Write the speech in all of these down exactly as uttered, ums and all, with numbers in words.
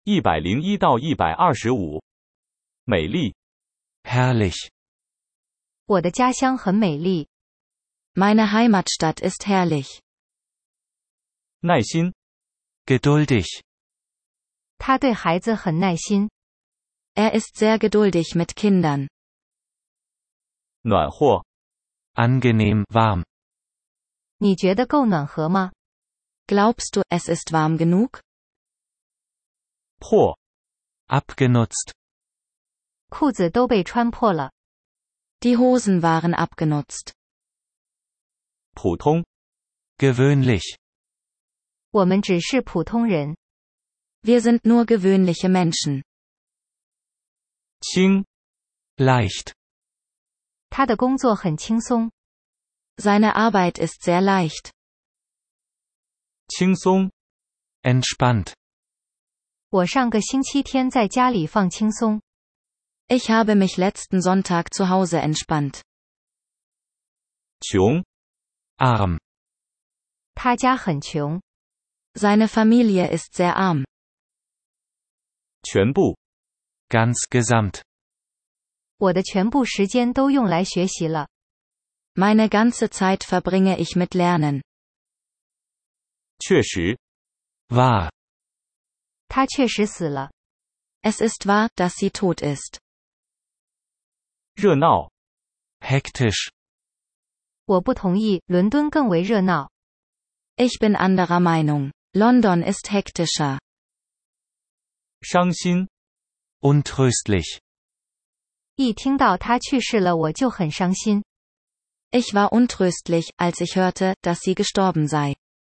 一百零一到一百二十五。美丽。 Herrlich. 我的家乡很美丽。 Meine Heimatstadt ist herrlich. 耐心。 Geduldig. 他对孩子很耐心。 Er ist sehr geduldig mit Kindern. 暖和。 Angenehm warm. 你觉得够暖和吗？ Glaubst du, es ist warm genug? 破。 Abgenutzt. 裤子都被穿破了。 Die Hosen waren abgenutzt. 普通。 Gewöhnlich. 我们只是普通人。 Wir sind nur gewöhnliche Menschen. 轻。 Leicht. 他的工作很轻松。 Seine Arbeit ist sehr leicht. 轻松。 Entspannt. 我上个星期天在家里放轻松。 Ich habe mich letzten Sonntag zu Hause entspannt. 穷。 Arm. 他家很穷。 Seine Familie ist sehr arm. 全部。 Ganz gesamt. 我的全部时间都用来学习了。 Meine ganze Zeit verbringe ich mit Lernen. 确实。 Wahr. 他确实死了。 Es ist wahr, dass sie tot ist. 热闹。 Hektisch. 我不同意，伦敦更为热闹。 Ich bin anderer Meinung. London ist hektischer. 伤心。 Untröstlich. 一听到他去世了，我就很伤心。 Ich war untröstlich, als ich hörte, dass sie gestorben sei.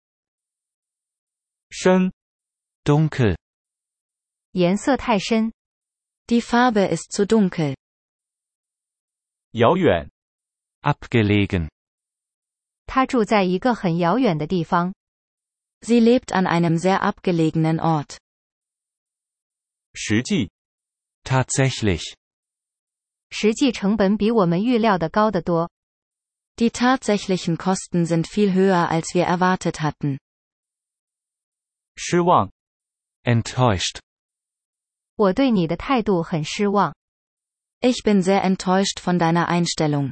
深。 Dunkel. 颜色太深。 Die Farbe ist zu dunkel. 遥远。 Abgelegen. 他住在一个很遥远的地方。 Sie lebt an einem sehr abgelegenen Ort. 实际。 Tatsächlich. 实际成本比我们预料的高得多。 Die tatsächlichen Kosten sind viel höher, als wir erwartet hatten. 失望。 Enttäuscht. 我对你的态度很失望。 Ich bin sehr enttäuscht von deiner Einstellung.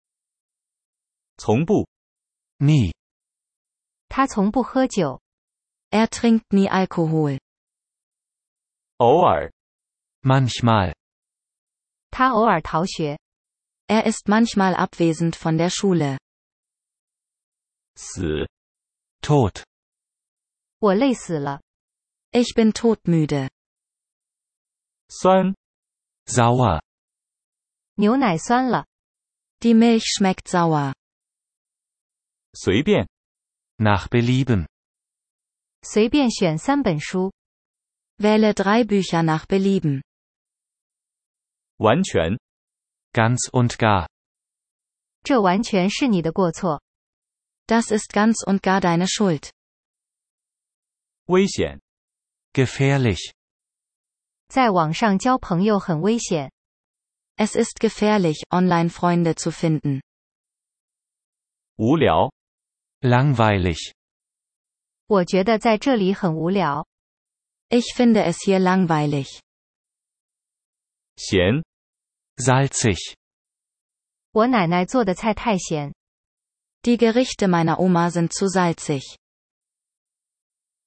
从不。 Nie. 他从不喝酒。 Er trinkt nie Alkohol. 偶尔。 Manchmal. 他偶尔逃学。 Er ist manchmal abwesend von der Schule. 死。 Tot. 我累死了。 Ich bin todmüde. 酸。 Sauer. 牛奶酸了。 Die Milch schmeckt sauer. 随便。 Nach Belieben. 随便选三本书。 Wähle drei Bücher nach Belieben. 完全。 Ganz und gar. 这完全是你的过错。 Das ist ganz und gar deine Schuld. 危险。 Gefährlich. 在网上交朋友很危险。 Es ist gefährlich, online Freunde zu finden. 无聊。 Langweilig. 我觉得在这里很无聊。 Ich finde es hier langweilig. 咸。 Salzig. 我奶奶做的菜太咸。 Die Gerichte meiner Oma sind zu salzig.